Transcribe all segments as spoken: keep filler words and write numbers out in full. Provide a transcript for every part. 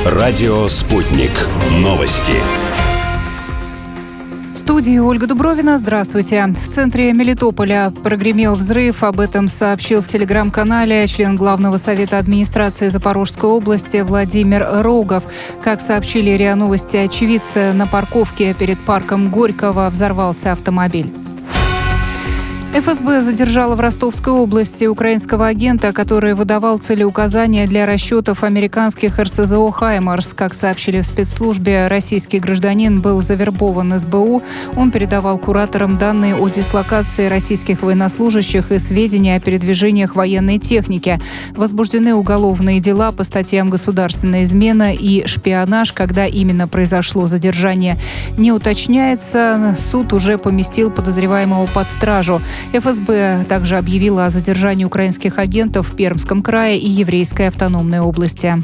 Радио «Спутник». Новости. В студии Ольга Дубровина. Здравствуйте. В центре Мелитополя прогремел взрыв. Об этом сообщил в телеграм-канале член Главного совета администрации Запорожской области Владимир Рогов. Как сообщили РИА Новости очевидцы, на парковке перед парком Горького взорвался автомобиль. эф эс бэ задержала в Ростовской области украинского агента, который выдавал целеуказания для расчетов американских эр эс зэ о «Хаймарс». Как сообщили в спецслужбе, российский гражданин был завербован эс бэ у. Он передавал кураторам данные о дислокации российских военнослужащих и сведения о передвижениях военной техники. Возбуждены уголовные дела по статьям «Государственная измена» и «Шпионаж». Когда именно произошло задержание, не уточняется. Суд уже поместил подозреваемого под стражу. эф эс бэ также объявила о задержании украинских агентов в Пермском крае и Еврейской автономной области.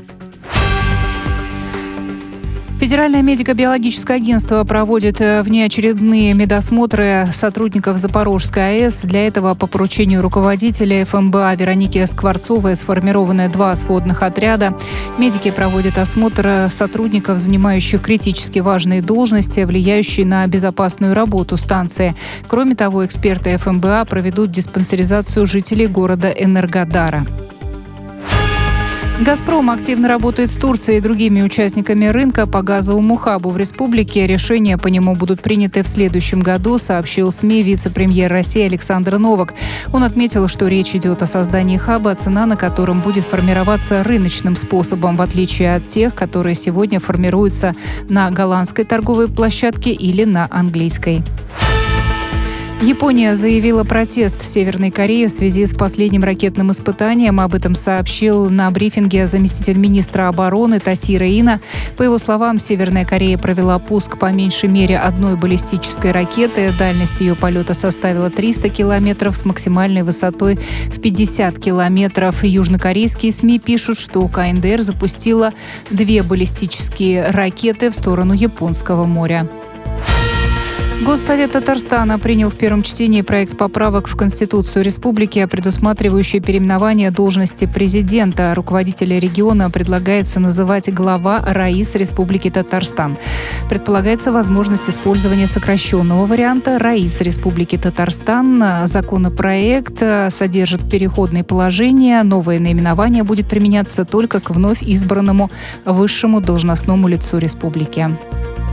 Федеральное медико-биологическое агентство проводит внеочередные медосмотры сотрудников Запорожской АЭС. Для этого по поручению руководителя эф эм бэ а Вероники Скворцовой сформированы два сводных отряда. Медики проводят осмотр сотрудников, занимающих критически важные должности, влияющие на безопасную работу станции. Кроме того, эксперты эф эм бэ а проведут диспансеризацию жителей города Энергодара. «Газпром» активно работает с Турцией и другими участниками рынка по газовому хабу в республике. Решения по нему будут приняты в следующем году, сообщил СМИ вице-премьер России Александр Новак. Он отметил, что речь идет о создании хаба, цена на котором будет формироваться рыночным способом, в отличие от тех, которые сегодня формируются на голландской торговой площадке или на английской. Япония заявила протест Северной Кореи в связи с последним ракетным испытанием. Об этом сообщил на брифинге заместитель министра обороны Тосиро Ина. По его словам, Северная Корея провела пуск по меньшей мере одной баллистической ракеты. Дальность ее полета составила триста километров с максимальной высотой в пятьдесят километров. Южнокорейские СМИ пишут, что ка эн дэ эр запустила две баллистические ракеты в сторону Японского моря. Госсовет Татарстана принял в первом чтении проект поправок в Конституцию республики, предусматривающий переименование должности президента. Руководителя региона предлагается называть глава РАИС Республики Татарстан. Предполагается возможность использования сокращенного варианта РАИС Республики Татарстан. Законопроект содержит переходные положения. Новое наименование будет применяться только к вновь избранному высшему должностному лицу республики.